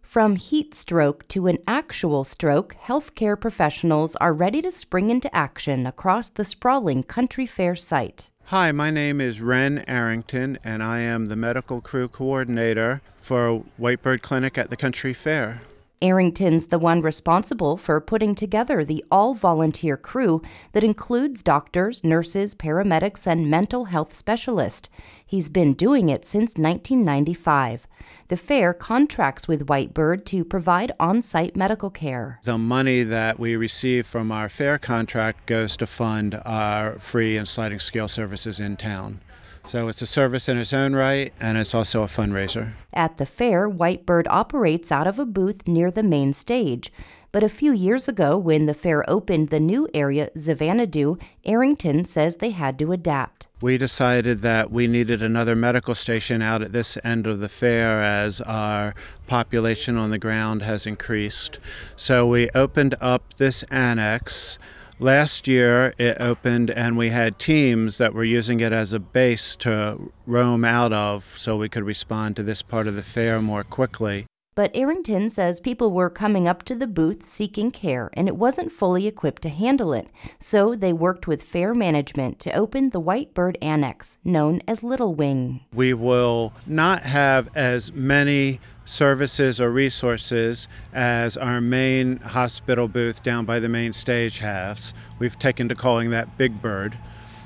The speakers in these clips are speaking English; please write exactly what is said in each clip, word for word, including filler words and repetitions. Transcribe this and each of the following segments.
From heat stroke to an actual stroke, healthcare professionals are ready to spring into action across the sprawling country fair site. Hi, my name is Ren Arrington, and I am the medical crew coordinator for Whitebird Clinic at the Country Fair. Arrington's the one responsible for putting together the all-volunteer crew that includes doctors, nurses, paramedics, and mental health specialists. He's been doing it since nineteen ninety-five. The fair contracts with Whitebird to provide on-site medical care. The money that we receive from our fair contract goes to fund our free and sliding scale services in town. So it's a service in its own right, and it's also a fundraiser. At the fair, Whitebird operates out of a booth near the main stage. But a few years ago, when the fair opened the new area, Xanadu, Arrington says they had to adapt. We decided that we needed another medical station out at this end of the fair as our population on the ground has increased. So we opened up this annex. Last year it opened and we had teams that were using it as a base to roam out of so we could respond to this part of the fair more quickly. But Arrington says people were coming up to the booth seeking care and it wasn't fully equipped to handle it. So they worked with fair management to open the Whitebird Annex, known as Little Wing. We will not have as many services or resources as our main hospital booth down by the main stage has. We've taken to calling that Big Bird.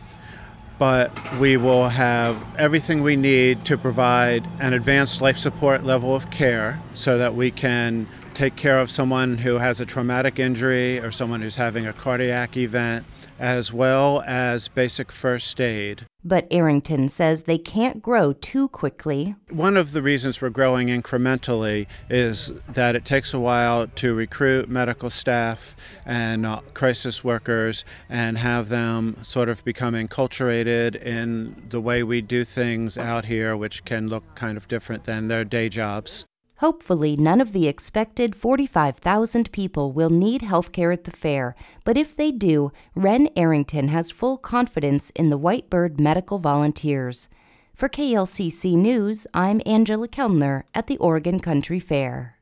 But we will have everything we need to provide an advanced life support level of care so that we can take care of someone who has a traumatic injury or someone who's having a cardiac event, as well as basic first aid. But Arrington says they can't grow too quickly. One of the reasons we're growing incrementally is that it takes a while to recruit medical staff and uh, crisis workers and have them sort of become enculturated in the way we do things out here, which can look kind of different than their day jobs. Hopefully, none of the expected forty-five thousand people will need health care at the fair, but if they do, Ren Arrington has full confidence in the Whitebird medical volunteers. For K L C C News, I'm Angela Kellner at the Oregon Country Fair.